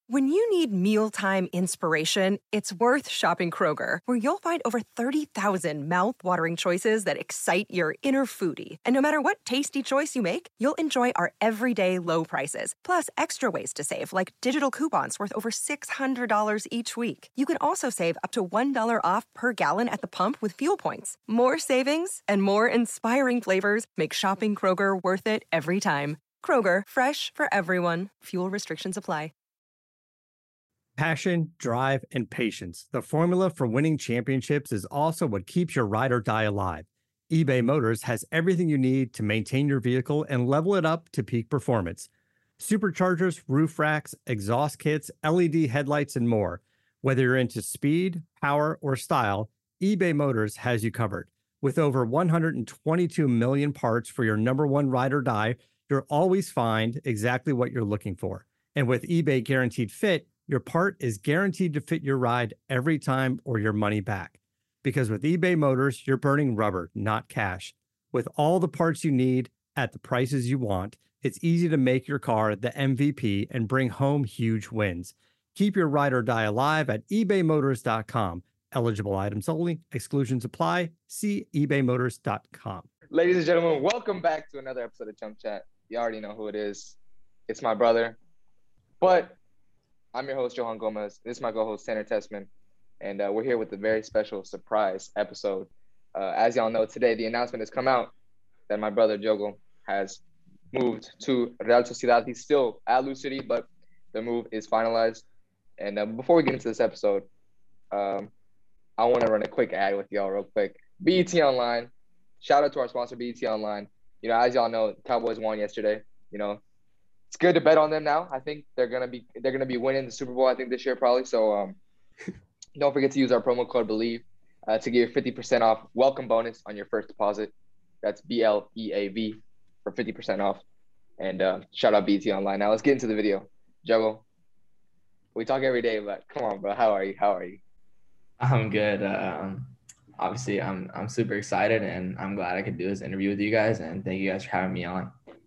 When you need mealtime inspiration, it's worth shopping Kroger, where you'll find over 30,000 mouth-watering choices that excite your inner foodie. And no matter what tasty choice you make, you'll enjoy our everyday low prices, plus extra ways to save, like digital coupons worth over $600 each week. You can also save up to $1 off per gallon at the pump with fuel points. More savings and more inspiring flavors make shopping Kroger worth it every time. Kroger, fresh for everyone. Fuel restrictions apply. Passion, drive, and patience. The formula for winning championships is also what keeps your ride or die alive. eBay Motors has everything you need to maintain your vehicle and level it up to peak performance. Superchargers, roof racks, exhaust kits, LED headlights, and more. Whether you're into speed, power, or style, eBay Motors has you covered. With over 122 million parts for your number one ride or die, you'll always find exactly what you're looking for. And with eBay Guaranteed Fit, your part is guaranteed to fit your ride every time or your money back. Because with eBay Motors, you're burning rubber, not cash. With all the parts you need at the prices you want, it's easy to make your car the MVP and bring home huge wins. Keep your ride or die alive at ebaymotors.com. Eligible items only. Exclusions apply. See ebaymotors.com. Ladies and gentlemen, welcome back to another episode of Chump Chat. You already know who it is. It's my brother. But I'm your host, Johan Gomez. This is my co-host, Tanner Tessman. And we're here with a very special surprise episode. As y'all know, today the announcement has come out that my brother, Jogo, has moved to Real Sociedad. He's still at Lou City, but the move is finalized. And before we get into this episode, I want to run a quick ad with y'all real quick. BET Online. Shout out to our sponsor, BET Online. You know, as y'all know, Cowboys won yesterday. You know, it's good to bet on them now. I think they're gonna be winning the Super Bowl, I think, this year probably. So don't forget to use our promo code BELIEVE to get your 50% off welcome bonus on your first deposit. That's BLEAV for 50% off. And shout out BT Online. Now let's get into the video. Jogo, we talk every day, but come on, bro. How are you? I'm good. Obviously, I'm super excited, and I'm glad I could do this interview with you guys. And thank you guys for having me on.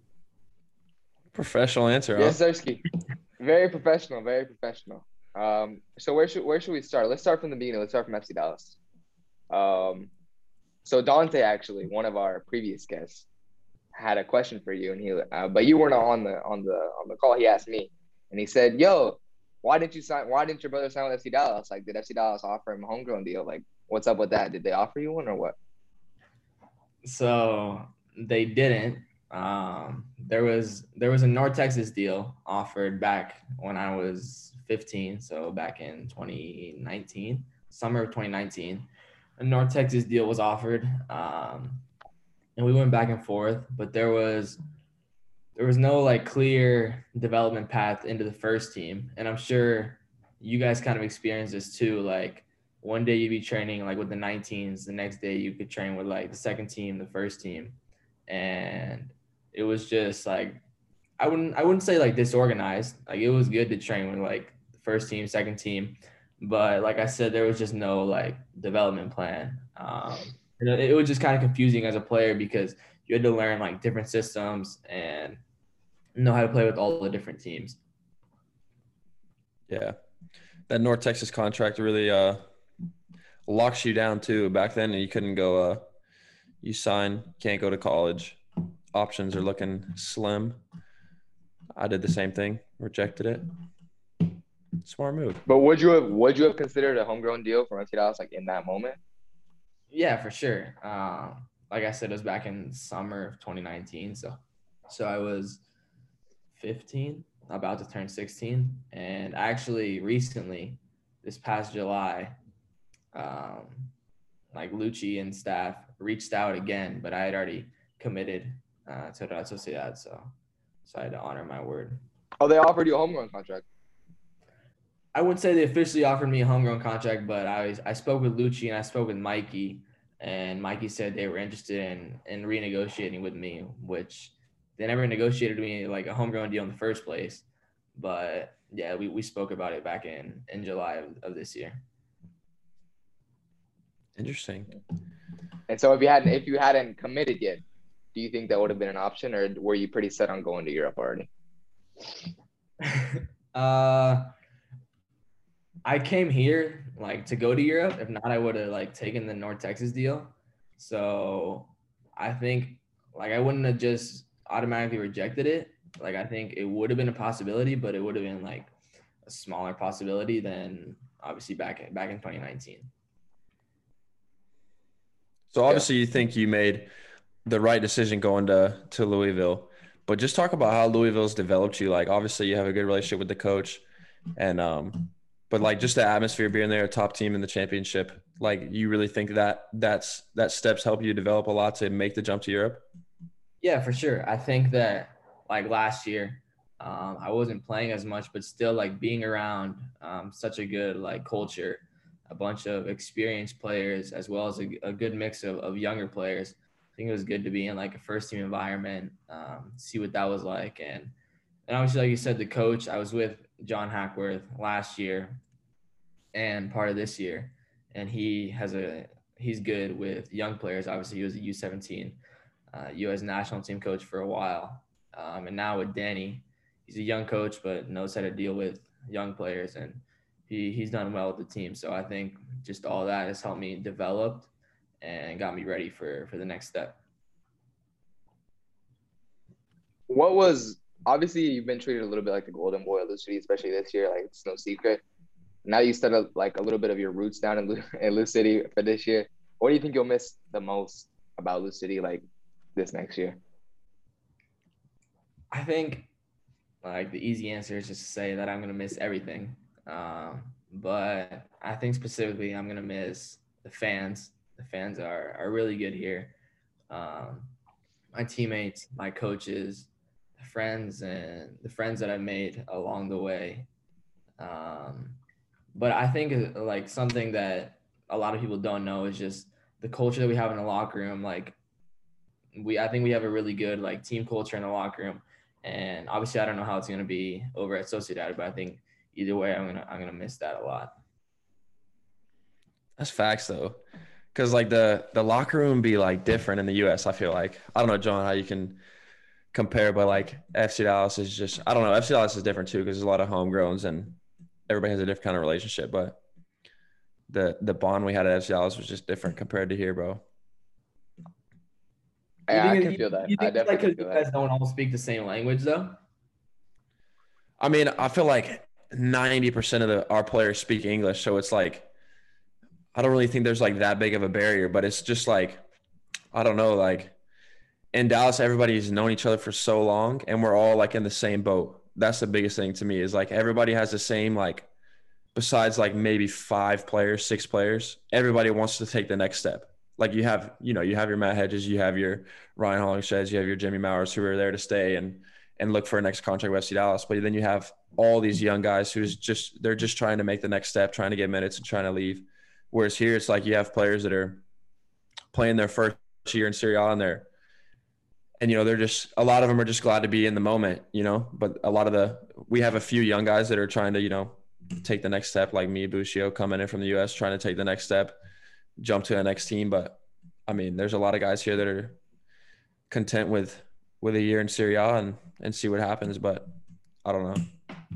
Professional answer, Yes, Zersky. Very professional, very professional. So where should we start? Let's start from the beginning. Let's start from FC Dallas. So Dante, actually, one of our previous guests, had a question for you, and he but you weren't on the call. He asked me, and he said, "Yo, why didn't your brother sign with FC Dallas? Like, did FC Dallas offer him a homegrown deal? Like, what's up with that? Did they offer you one or what?" So they didn't. There was a North Texas deal offered back when I was 15, so back in 2019, summer of 2019. A North Texas deal was offered, and we went back and forth, but there was no like clear development path into the first team. And I'm sure you guys kind of experienced this too. Like, one day you'd be training like with the 19s, the next day you could train with like the second team, the first team. And it was just like, I wouldn't say like disorganized. Like, it was good to train with like the first team, second team, but like I said, there was just no like development plan. It was just kind of confusing as a player because you had to learn like different systems and know how to play with all the different teams. Yeah, that North Texas contract really locks you down too. Back then, you couldn't go. You sign, can't go to college. Options are looking slim. I did the same thing, rejected it. Smart move. But would you have considered a homegrown deal from FC Dallas like in that moment? Yeah, for sure. Like I said, it was back in summer of 2019. So I was 15, about to turn 16. And actually recently, this past July, like Lucci and staff reached out again, but I had already committed to Real Sociedad, so I had to honor my word. Oh, they offered you a homegrown contract? I wouldn't say they officially offered me a homegrown contract, but I spoke with Lucci and I spoke with Mikey, and Mikey said they were interested in renegotiating with me, which they never negotiated me like a homegrown deal in the first place. But yeah, we spoke about it back in July of this year. Interesting. And so if you hadn't committed yet, do you think that would have been an option, or were you pretty set on going to Europe already? I came here like to go to Europe. If not, I would have like taken the North Texas deal. So I think like I wouldn't have just automatically rejected it. Like I think it would have been a possibility, but it would have been like a smaller possibility than obviously back in 2019. So obviously you think you made the right decision going to Louisville, but just talk about how Louisville's developed you. Like obviously you have a good relationship with the coach, and but like just the atmosphere being there, a top team in the championship. Like you really think that that steps help you develop a lot to make the jump to Europe? Yeah, for sure. I think that like last year, I wasn't playing as much, but still like being around such a good like culture, a bunch of experienced players, as well as a good mix of younger players. I think it was good to be in like a first team environment, see what that was like. And obviously, like you said, the coach, I was with John Hackworth last year and part of this year. And he's good with young players. Obviously, he was a U17 U.S. national team coach for a while. And now with Danny, he's a young coach, but knows how to deal with young players. And he's done well with the team. So I think just all that has helped me develop and got me ready for the next step. What was obviously you've been treated a little bit like the golden boy of Lou City, especially this year. Like it's no secret. Now you started like a little bit of your roots down in Lou City for this year. What do you think you'll miss the most about Lou City like this next year? I think like the easy answer is just to say that I'm gonna miss everything. But I think specifically I'm gonna miss the fans. The fans are really good here. My teammates, my coaches, the friends that I made along the way. But I think like something that a lot of people don't know is just the culture that we have in the locker room. Like I think we have a really good like team culture in the locker room. And obviously I don't know how it's going to be over at Sociedad, but I think either way, I'm going to miss that a lot. That's facts though. Cause like the locker room be like different in the US. I feel like, I don't know, John, how you can compare, but like FC Dallas is just, I don't know. FC Dallas is different too. Cause there's a lot of homegrowns and everybody has a different kind of relationship, but the bond we had at FC Dallas was just different compared to here, bro. Yeah, I can feel that. You I think definitely like can you feel guys that. don't all speak the same language though? I mean, I feel like 90% of our players speak English. So it's like, I don't really think there's like that big of a barrier, but it's just like, I don't know, like in Dallas, everybody's known each other for so long and we're all like in the same boat. That's the biggest thing to me is like everybody has the same, like besides like maybe 5 players, 6 players, everybody wants to take the next step. Like you have your Matt Hedges, you have your Ryan Hollingsheads, you have your Jimmy Mowers who are there to stay and look for a next contract with FC Dallas. But then you have all these young guys they're just trying to make the next step, trying to get minutes and trying to leave. Whereas here it's like you have players that are playing their first year in Serie A and they're just, a lot of them are just glad to be in the moment, but we have a few young guys that are trying to, take the next step, like me, Buscio, coming in from the US, trying to take the next step, jump to the next team. But I mean, there's a lot of guys here that are content with a year in Serie A and see what happens, but I don't know.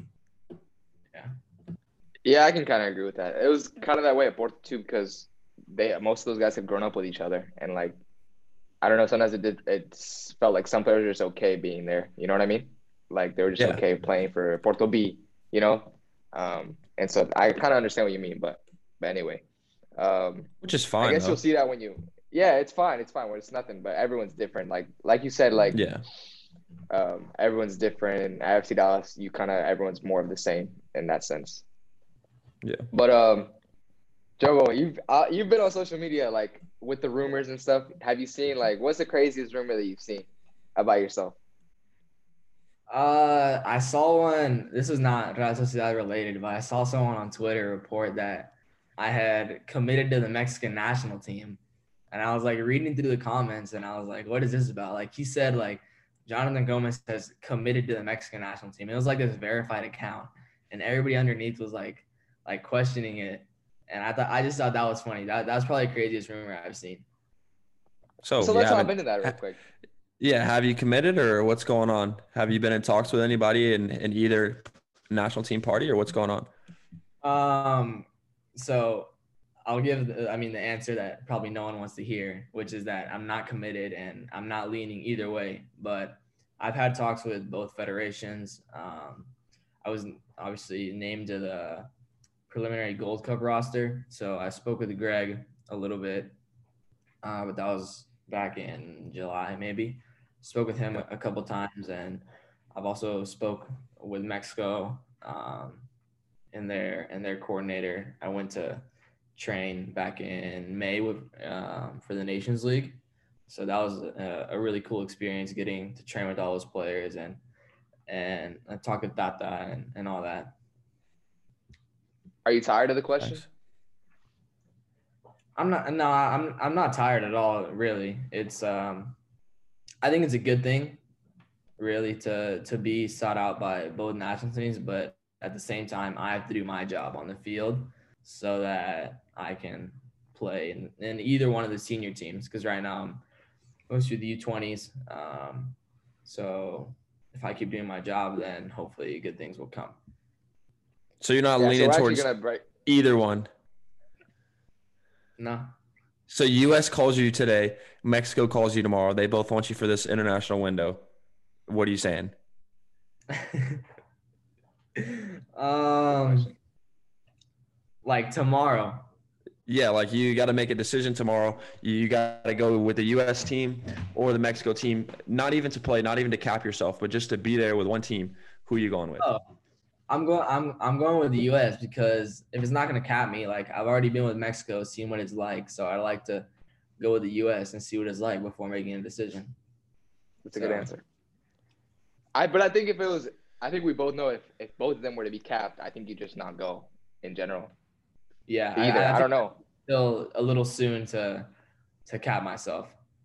Yeah, I can kind of agree with that. It was kind of that way at Porto too, because most of those guys have grown up with each other, and like I don't know, sometimes it felt like some players were just okay being there. You know what I mean? Like they were just okay playing for Porto B. And so I kind of understand what you mean, but anyway, which is fine. I guess you'll see that when it's fine. It's fine where it's nothing, but everyone's different. Like you said, like everyone's different. And at FC Dallas, everyone's more of the same in that sense. Yeah. But Joe, you've been on social media like with the rumors and stuff. Have you seen like what's the craziest rumor that you've seen about yourself? I saw one. This is not Real Sociedad related, but I saw someone on Twitter report that I had committed to the Mexican national team, and I was like reading through the comments, and I was like, "What is this about?" Like he said, like Jonathan Gomez has committed to the Mexican national team. It was like this verified account, and everybody underneath was like questioning it, and I just thought that was funny. That was probably the craziest rumor I've seen. So let's hop into that real quick. Yeah, have you committed or what's going on? Have you been in talks with anybody in either national team party or what's going on? So I'll give the answer that probably no one wants to hear, which is that I'm not committed and I'm not leaning either way. But I've had talks with both federations. I was obviously named to the preliminary Gold Cup roster, so I spoke with Greg a little bit, but that was back in July maybe. Spoke with him a couple times, and I've also spoke with Mexico and their coordinator. I went to train back in May with for the Nations League, so that was a really cool experience getting to train with all those players and I talk with Tata and all that. Are you tired of the question? Thanks. I'm not tired at all, really. It's I think it's a good thing, really, to be sought out by both national teams, but at the same time I have to do my job on the field so that I can play in either one of the senior teams, because right now I'm mostly the U20s. So if I keep doing my job, then hopefully good things will come. So you're not Yeah, so leaning we're actually towards gonna break. either one. No. So U.S. calls you today, Mexico calls you tomorrow. They both want you for this international window. What are you saying? Like tomorrow. Yeah, like you got to make a decision tomorrow. You got to go with the U.S. team or the Mexico team, not even to play, not even to cap yourself, but just to be there with one team. Who are you going with? Oh, I'm going with the U.S. because if it's not going to cap me, like I've already been with Mexico, seen what it's like. So I like to go with the U.S. and see what it's like before making a decision. That's a good answer. But I think I think we both know if both of them were to be capped, I think you just not go in general. Yeah, I don't know. Still a little soon to cap myself.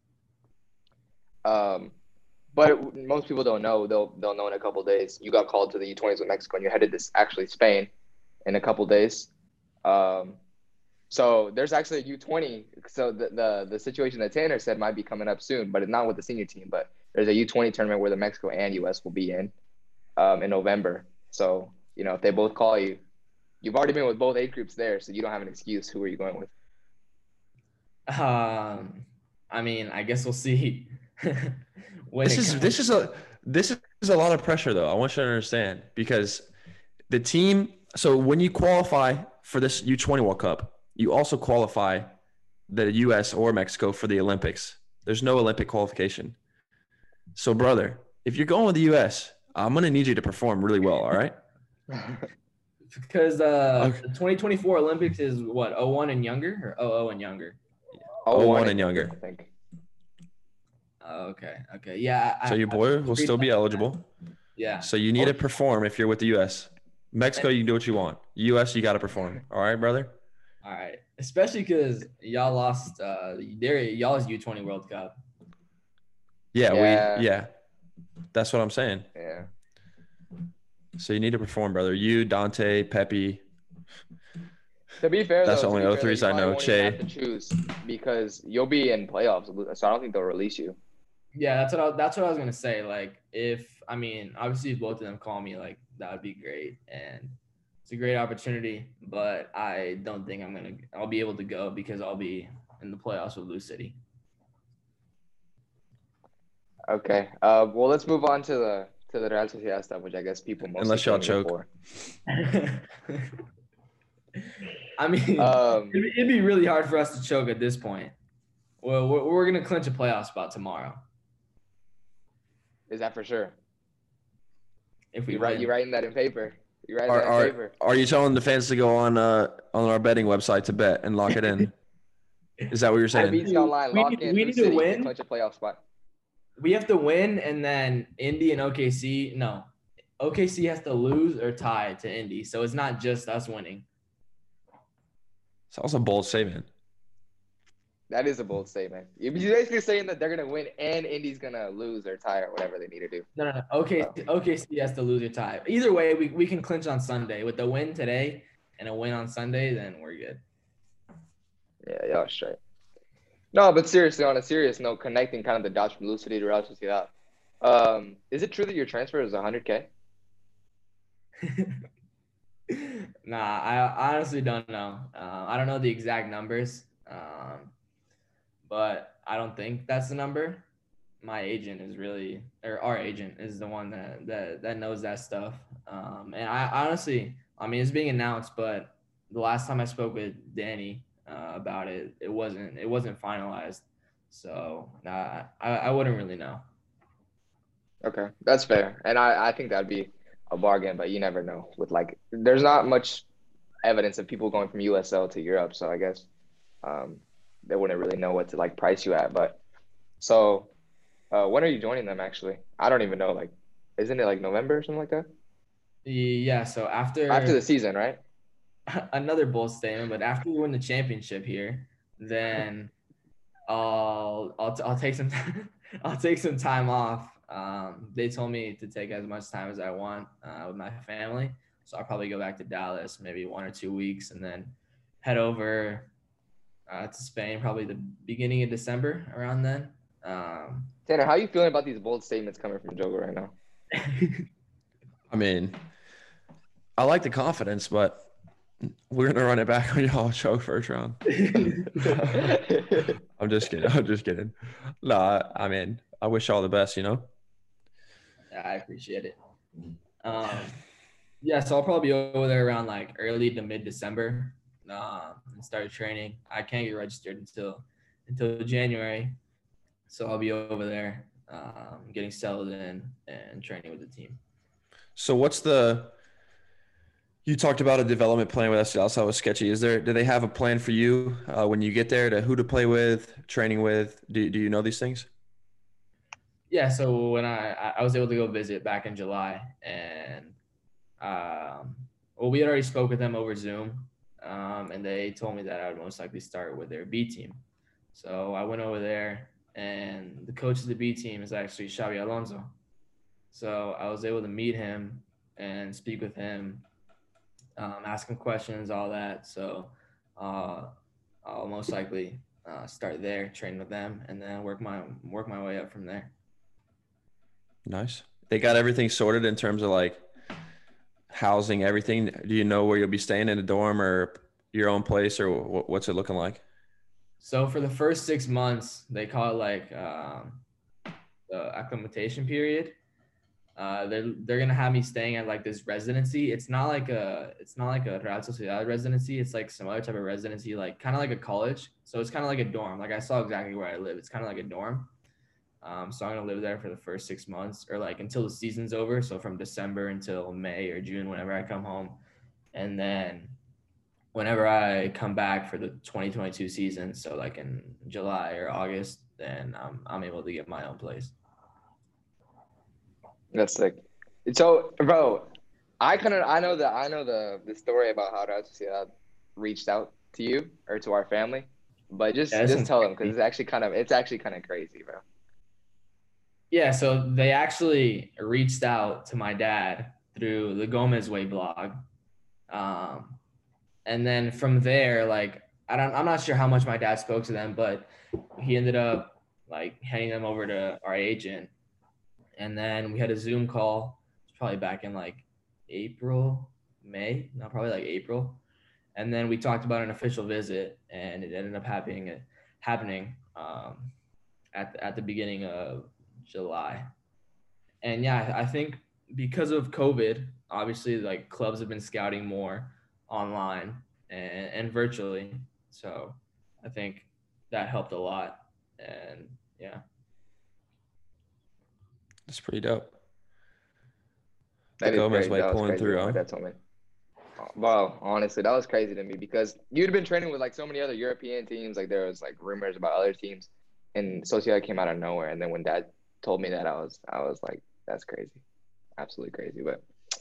But most people don't know. They'll know in a couple of days. You got called to the U20s with Mexico, and you're headed to actually Spain in a couple of days. So there's actually a U20. So the situation that Tanner said might be coming up soon, but it's not with the senior team. But there's a U20 tournament where the Mexico and U.S. will be in November. So if they both call you, you've already been with both age groups there, so you don't have an excuse. Who are you going with? I guess we'll see. This is a lot of pressure, though. I want you to understand, because the team. So when you qualify for this U20 World Cup, you also qualify the U.S. or Mexico for the Olympics. There's no Olympic qualification. So, brother, if you're going with the U.S., I'm gonna need you to perform really well. All right. Because the 2024 Olympics is what, 01 and younger or 00 and younger? 01 and younger. I think. Okay. Yeah. So your boy will still be eligible. Yeah. So you need to perform if you're with the U.S. Mexico, you can do what you want. U.S., you got to perform. All right, brother? All right. Especially because y'all lost y'all's U20 World Cup. Yeah. That's what I'm saying. Yeah. So you need to perform, brother. You, Dante, Pepe. To be fair, that's though, the only 03s I know. Che. Have to choose because you'll be in playoffs, so I don't think they'll release you. Yeah, that's what I was gonna say. Like, obviously, if both of them call me, like that would be great, and it's a great opportunity. But I don't think I'll be able to go because I'll be in the playoffs with Lou City. Okay. Well, let's move on to the Real Sociedad stuff, which I guess people mostly unless y'all choke. For. It'd be really hard for us to choke at this point. Well, we're gonna clinch a playoff spot tomorrow. Is that for sure? If we you writing that in paper? Are you telling the fans to go on our betting website to bet and lock it in? Is that what you're saying? IBT Online, we need to win. Clinch a playoff spot. We have to win, and then Indy and OKC. No, OKC has to lose or tie to Indy, so it's not just us winning. It's also a bold statement. That is a bold statement. You're basically saying that they're gonna win and Indy's gonna lose or tie or whatever they need to do. No. OKC has to lose or tie. Either way, we can clinch on Sunday. With the win today and a win on Sunday, then we're good. Yeah, y'all straight. No, but seriously, on a serious note, connecting kind of the dots from Lou City to Real Sociedad. Is it true that your transfer is $100K? Nah, I honestly don't know. I don't know the exact numbers, but I don't think that's the number. My agent is really, or our agent is the one that knows that stuff. And I honestly, I mean, it's being announced, but the last time I spoke with Danny about it, it wasn't finalized. So I wouldn't really know. Okay, that's fair. And I think that'd be a bargain, but you never know. With like, there's not much evidence of people going from USL to Europe, so I guess um, they wouldn't really know what to like price you at. But so, when are you joining them actually? I don't even know. Like, isn't it like November or something like that? Yeah. So After the season, right? another bold statement, but after we win the championship here, then I'll take some I'll take some time off. They told me to take as much time as I want with my family, so I'll probably go back to Dallas maybe 1 or 2 weeks, and then head over to Spain probably the beginning of December around then. Um, Tanner, how are you feeling about these bold statements coming from Jogo right now? I mean, I like the confidence, but we're gonna run it back on y'all show first round. I'm just kidding. I'm just kidding. No, I mean, I wish all the best. I appreciate it. Yeah, so I'll probably be over there around like early to mid December and start training. I can't get registered until January, so I'll be over there getting settled in and training with the team. So you talked about a development plan with SCL, so it was sketchy. Do they have a plan for you when you get there to who to play with, training with? Do you know these things? Yeah, so when I was able to go visit back in July, and well, we had already spoke with them over Zoom, and they told me that I would most likely start with their B team. So I went over there, and the coach of the B team is actually Xabi Alonso. So I was able to meet him and speak with him, ask him questions, all that. So I'll most likely start there, train with them, and then work my way up from there. Nice. They got everything sorted in terms of like housing, everything. Do you know where you'll be staying, in a dorm or your own place, or what's it looking like? So for the first 6 months, they call it like the acclimatation period. They're gonna have me staying at like this residency. It's not like a Real Sociedad residency. It's like some other type of residency, like kind of like a college. So it's kind of like a dorm. Like I saw exactly where I live. It's kind of like a dorm. So I'm gonna live there for the first 6 months, or like until the season's over. So from December until May or June, whenever I come home, and then whenever I come back for the 2022 season, so like in July or August, then I'm able to get my own place. That's sick. So, bro, I know the story about how Real Sociedad reached out to you or to our family, but just tell them because it's actually kind of crazy, bro. Yeah, so they actually reached out to my dad through the Gomez Way blog. And then from there, like I'm not sure how much my dad spoke to them, but he ended up like handing them over to our agent. And then we had a Zoom call. It's probably back in like probably like April. And then we talked about an official visit, and it ended up happening at the beginning of July. And yeah, I think because of COVID, obviously like clubs have been scouting more online and virtually. So I think that helped a lot. And yeah. That's pretty dope. That is Gomez crazy. Way That was pulling crazy. through, My huh? dad told me. Wow, honestly, that was crazy to me because you'd been training with like so many other European teams. Like there was like rumors about other teams, and Sociedad came out of nowhere. And then when Dad told me that, I was like, that's crazy, absolutely crazy. But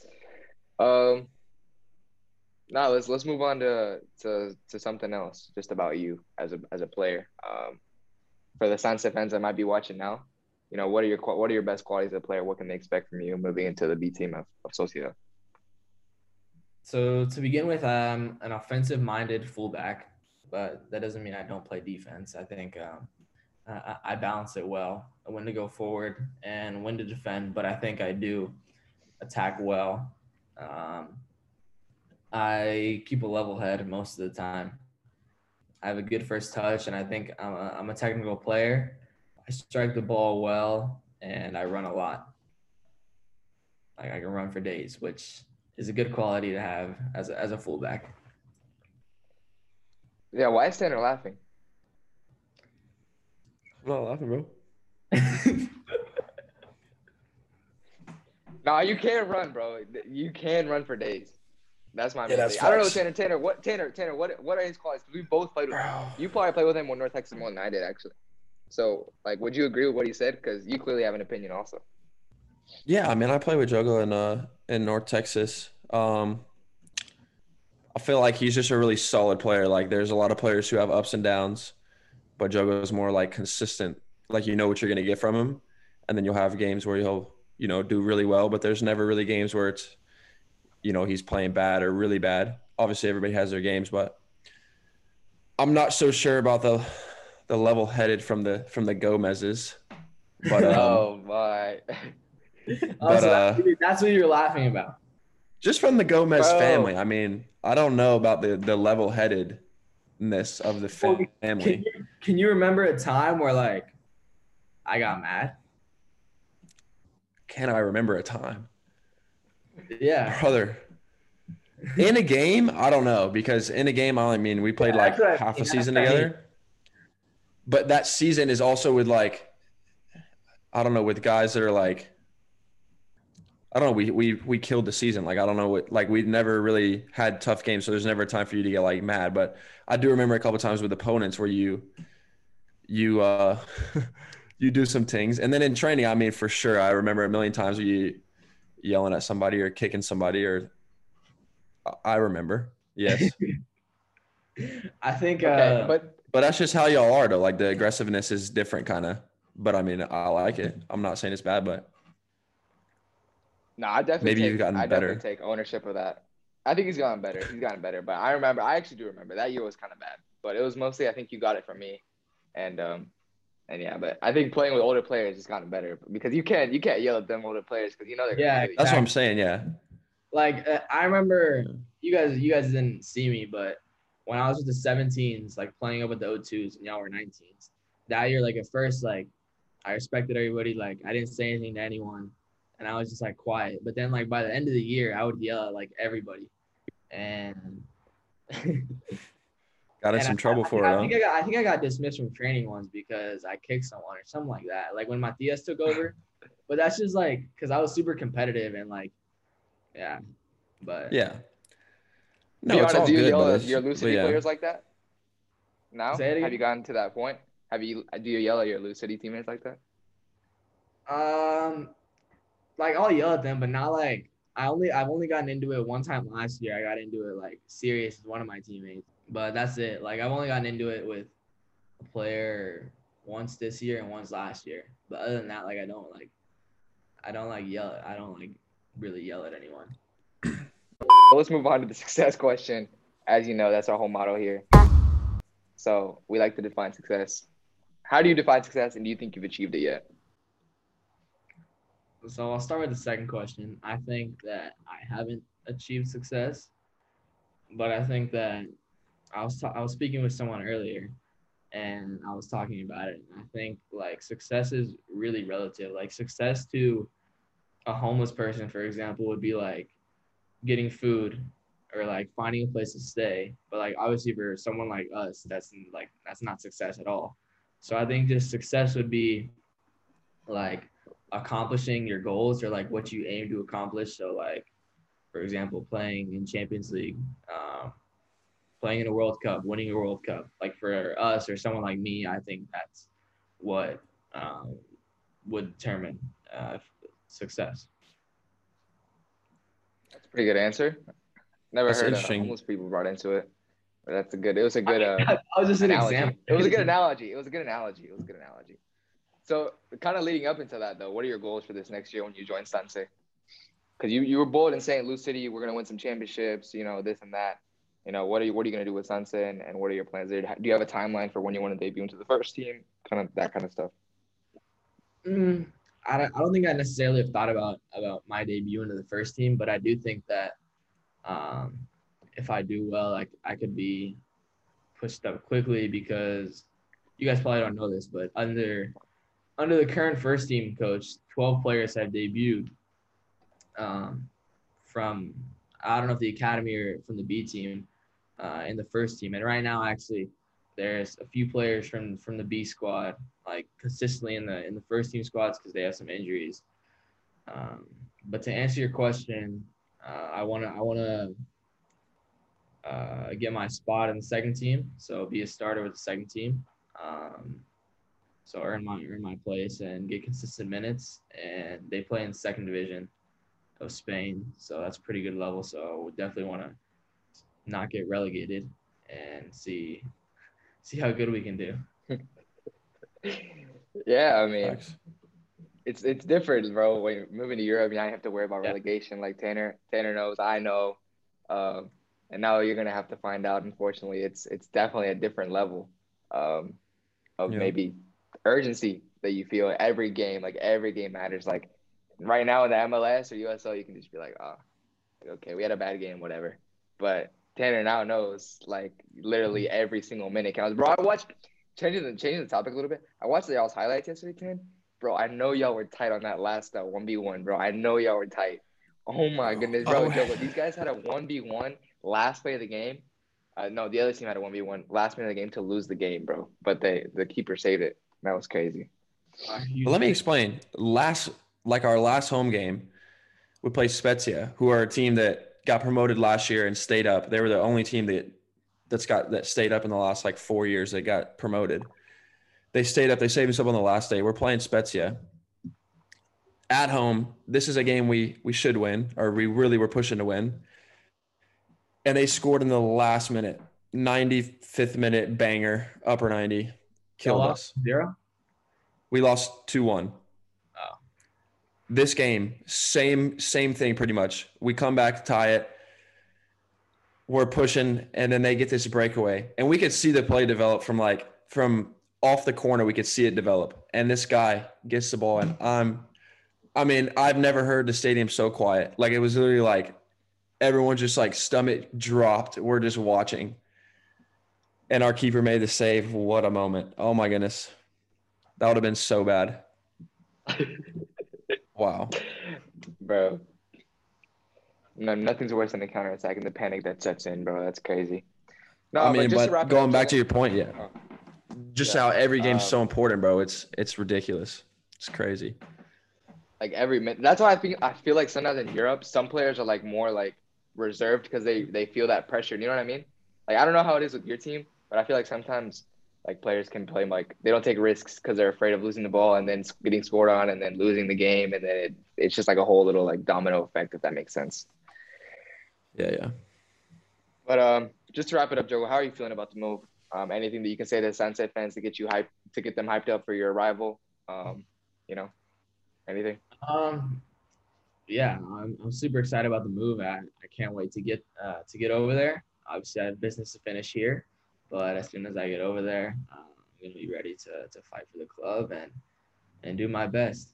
now let's move on to something else, just about you as a player. For the Sanse fans that might be watching now, what are your best qualities as a player? What can they expect from you moving into the B team of Sociedad? So to begin with, I'm an offensive-minded fullback, but that doesn't mean I don't play defense. I think I balance it well, when to go forward and when to defend, but I think I do attack well. I keep a level head most of the time. I have a good first touch, and I think I'm a technical player. I strike the ball well, and I run a lot. Like I can run for days, which is a good quality to have as a fullback. Yeah, why is Tanner laughing? I'm not laughing, bro. No, you can run, bro. You can run for days. That's my Yeah, that's mistake. I don't know, facts. Tanner, what are his qualities? We both played with him. Bro. You probably played with him more North Texas more than I did, actually. So, like, would you agree with what he said? Because you clearly have an opinion also. Yeah, I mean, I play with Jogo in North Texas. I feel like he's just a really solid player. Like, there's a lot of players who have ups and downs, but Jogo is more like consistent. Like, you know what you're gonna get from him, and then you'll have games where he'll, do really well. But there's never really games where it's, he's playing bad or really bad. Obviously, everybody has their games, but I'm not so sure about the level headed from the Gomez's. But Oh my, That's what you're laughing about. just from the Gomez Bro. family, I mean, I don't know about the level headedness of the family. Can you remember a time where like I got mad? Can I remember a time? Yeah. Brother. In a game, I don't know, because in a game, I mean, we played like half a season together. But that season is also with like, I don't know, with guys that are like, I don't know, we killed the season. Like, I don't know what, like, we never really had tough games, so there's never a time for you to get like mad. But I do remember a couple of times with opponents where you you do some things. And then in training, I mean, for sure, I remember a million times where you yelling at somebody or kicking somebody, or I remember. Yes. I think okay, But that's just how y'all are, though. Like, the aggressiveness is different, kind of. But I mean, I like it. I'm not saying it's bad, but no, I definitely maybe you've gotten better. definitely take ownership of that. I think he's gotten better. He's gotten better. But I actually do remember that year was kind of bad. But it was mostly, I think you got it from me. And yeah, but I think playing with older players has gotten better because you can't yell at them older players because you know they're gonna kill you. That's what I'm saying. Yeah. Like I remember you guys didn't see me, but when I was with the 17s, like playing up with the O2s and y'all were 19s, that year, like at first, like I respected everybody. Like I didn't say anything to anyone, and I was just like quiet. But then like by the end of the year, I would yell at like everybody, and Got in some trouble for it, huh? I think I got dismissed from training once because I kicked someone or something like that. Like when Matias took over, but that's just like because I was super competitive and like, yeah, but yeah. No, Be it's honest, all do you good, yell but at your Lucity players like that? Now, Say it again? have you gotten to that point? Do you yell at your Lucity teammates like that? Like I'll yell at them, but not like I've only gotten into it one time last year. I got into it like serious with one of my teammates, but that's it. Like I've only gotten into it with a player once this year and once last year. But other than that, like I don't really yell at anyone. Let's move on to the success question. As you know, that's our whole motto here. So we like to define success. How do you define success, and do you think you've achieved it yet? So I'll start with the second question. I think that I haven't achieved success, but I think that I was speaking with someone earlier, and I was talking about it. And I think like success is really relative. Like success to a homeless person, for example, would be like getting food or like finding a place to stay. But like obviously for someone like us, that's not success at all. So I think just success would be like accomplishing your goals or like what you aim to accomplish. So like, for example, playing in Champions League, playing in a World Cup, winning a World Cup. Like for us or someone like me, I think that's what would determine success. That's a pretty good answer. Never That's heard interesting. homeless people brought into it. But it was a good I was just an analogy. example. It was a good analogy. So kind of leading up into that though, what are your goals for this next year when you join Sanse? Because you were bold in saying Lucity, we're gonna win some championships, this and that. What are you gonna do with Sanse and what are your plans there? Do you have a timeline for when you want to debut into the first team? Kind of that kind of stuff. I don't think I necessarily have thought about my debut into the first team, but I do think that if I do well, I could be pushed up quickly because you guys probably don't know this, but under the current first team coach, 12 players have debuted from I don't know if the academy or from the B team in the first team. And right now, actually, there's a few players from the B squad like consistently in the first team squads because they have some injuries. But to answer your question, I wanna get my spot in the second team, so be a starter with the second team. So earn my place and get consistent minutes. And they play in the second division of Spain, so that's a pretty good level. So we definitely want to not get relegated and see how good we can do. Yeah, I mean, Facts. it's different, bro. When you're moving to Europe, you don't have to worry about Yeah. relegation. Like Tanner knows, I know, and now you're gonna have to find out. Unfortunately, it's definitely a different level of Yeah. maybe urgency that you feel every game. Like every game matters. Like right now in the MLS or USL, you can just be like, oh, okay, we had a bad game, whatever. But Tanner now knows like literally every single minute counts. Bro, I watched changing the topic a little bit. I watched y'all's highlights yesterday, Tan. Bro, I know y'all were tight on that last 1v1, bro. I know y'all were tight. Oh my goodness, bro. Oh. Joe, these guys had a 1v1 last play of the game. No, the other team had a 1v1 last minute of the game to lose the game, bro. But the keeper saved it. That was crazy. But let me explain. Our last home game, we played Spezia, who are a team that got promoted last year and stayed up. They were the only team that stayed up in the last 4 years that got promoted. They stayed up. They saved us up on the last day. We're playing Spezia at home. This is a game we should win, or we really were pushing to win. And they scored in the last minute, 95th minute banger, upper 90, killed us. 0? We lost 2-1. Oh. This game, same thing pretty much. We come back, tie it. We're pushing, and then they get this breakaway. And we could see the play develop from off the corner. We could see it develop. And this guy gets the ball, and I've never heard the stadium so quiet. Like, it was literally like everyone just stomach dropped. We're just watching. And our keeper made the save. What a moment. Oh my goodness. That would have been so bad. Wow. Bro. No, nothing's worse than a counterattack and the panic that sets in, bro. That's crazy. No, but just to wrap it going up, back to Joe- your point, yeah. Just how every game's so important, bro. It's ridiculous. It's crazy. Like every minute. That's why I feel like sometimes in Europe, some players are more reserved because they feel that pressure. You know what I mean? Like I don't know how it is with your team, but I feel like sometimes players can play they don't take risks because they're afraid of losing the ball and then getting scored on and then losing the game, and then it's just a whole little domino effect, if that makes sense. Yeah. But just to wrap it up, Joe, how are you feeling about the move? Anything that you can say to Sunset fans to get them hyped up for your arrival? Anything? Yeah, I'm super excited about the move. I can't wait to get over there. Obviously, I have business to finish here, but as soon as I get over there, I'm gonna be ready to fight for the club and do my best.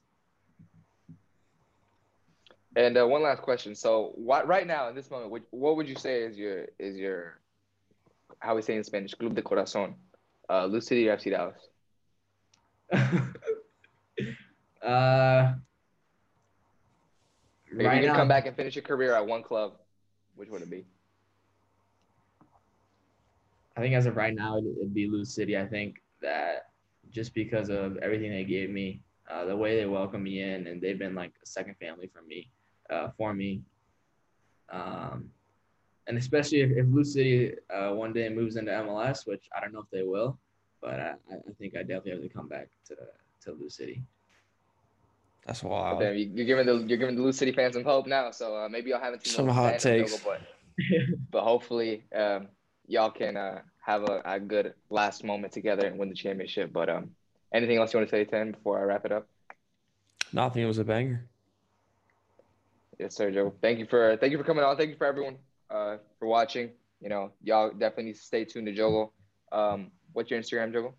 And one last question. So, right now in this moment, what would you say is your how we say in Spanish, Club de Corazón, Luz City or FC Dallas? If you could come back and finish your career at one club, which would it be? I think as of right now, it'd be Luz City. I think that just because of everything they gave me, the way they welcome me in, and they've been like a second family for me. And especially if Luz City one day moves into MLS, which I don't know if they will, but I think I definitely have to come back to Luz City. That's wild. But then you're giving the Luz City fans some hope now. So maybe y'all haven't seen Some hot takes. But hopefully y'all can have a good last moment together and win the championship. But anything else you want to say, Tim, before I wrap it up? Nothing. It was a banger. Yes, sir, Joe. Thank you for coming on. Thank you for everyone for watching. Y'all definitely need to stay tuned to Jogo. What's your Instagram, Jogo?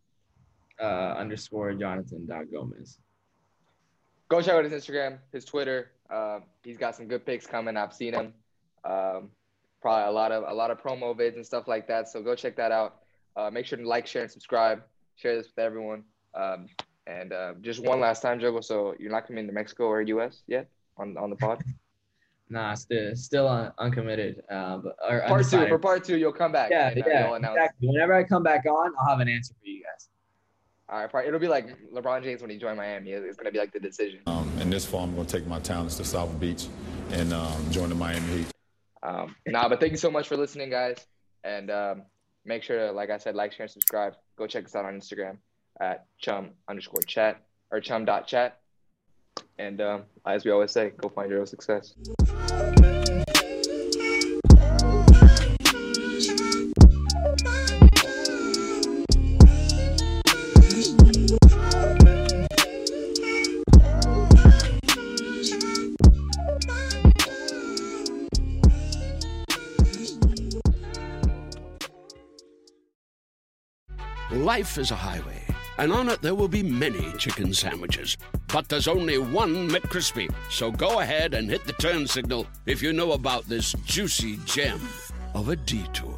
_Jonathan.Gomez. Go check out his Instagram, his Twitter. He's got some good pics coming. I've seen him. probably a lot of promo vids and stuff like that. So go check that out. Make sure to like, share, and subscribe. Share this with everyone. And just one last time, Jogo. So you're not coming to Mexico or US yet on the pod? Nah, still uncommitted. But For part two, you'll come back. Yeah, and, exactly. Whenever I come back on, I'll have an answer for you guys. All right, it'll be like LeBron James when he joined Miami. It's gonna be like the decision. In this fall, I'm gonna take my talents to South Beach and join the Miami Heat. But thank you so much for listening, guys. And make sure to, like I said, like, share, and subscribe. Go check us out on Instagram at chum_chat or chum.chat. And as we always say, go find your own success. Life is a highway, and on it there will be many chicken sandwiches. But there's only one McCrispy. So go ahead and hit the turn signal if you know about this juicy gem of a detour.